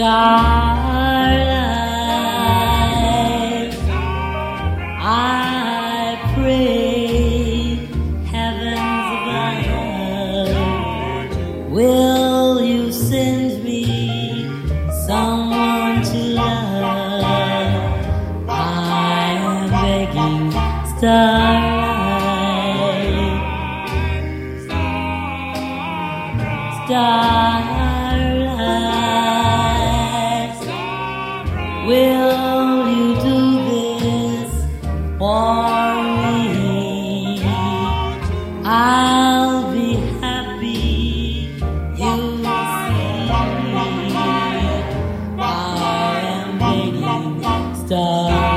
Starlight, I pray, heavens above, will you send me someone to love? I am begging, Starlight, Starlight, will you do this for me? I'll be happy, you see. I am begging, Starlight.